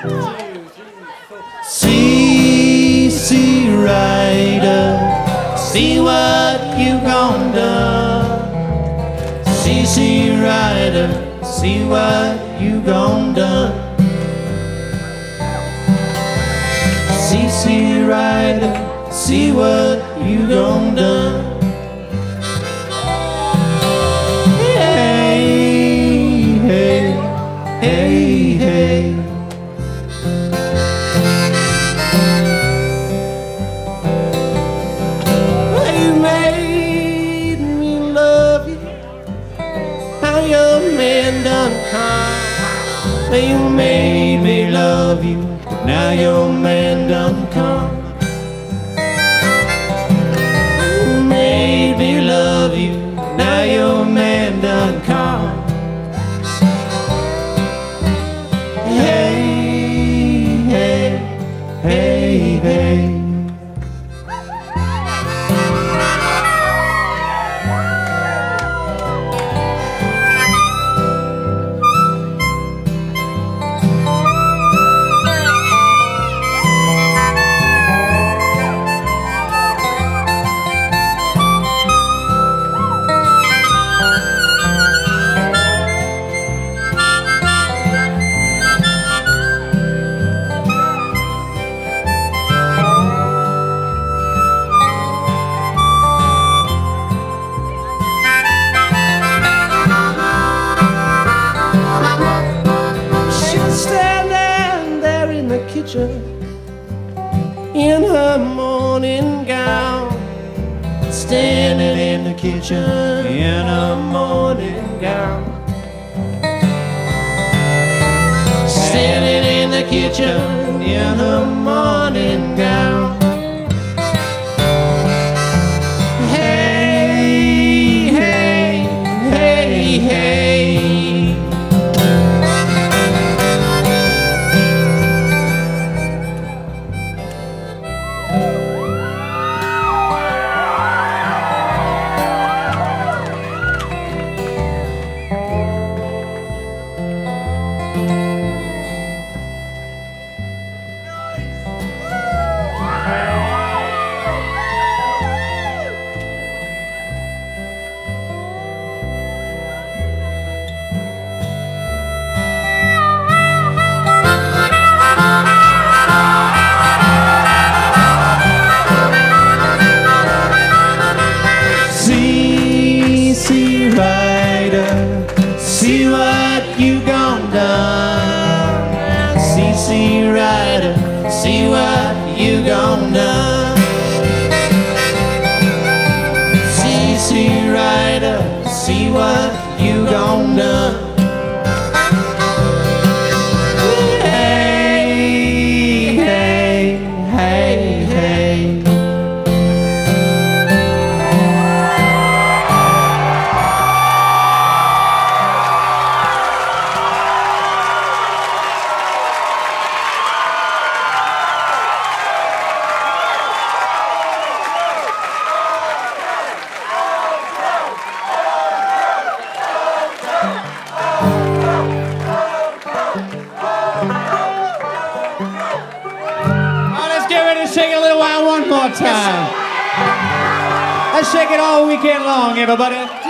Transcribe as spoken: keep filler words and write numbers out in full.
See, see, rider, see what you gon' do. See, see, rider, see what you gon' do. See, see, rider, see what you gon' do. Hey, hey, hey, hey. You made me love you. How your man done come. You made me love you. Now your man done come. You made me love you. Now your man done come. Hey, hey, hey, hey. In her morning gown, standing in the kitchen in her morning gown, standing in the kitchen in her morning gown. Hey, hey, hey, hey. See what you gon' do. See, see, rider, see what you gon' do. See, see, rider, see what you gon' do. Hey, hey, hey, hey. Shake it a little while one more time. Let's shake it all weekend long, everybody.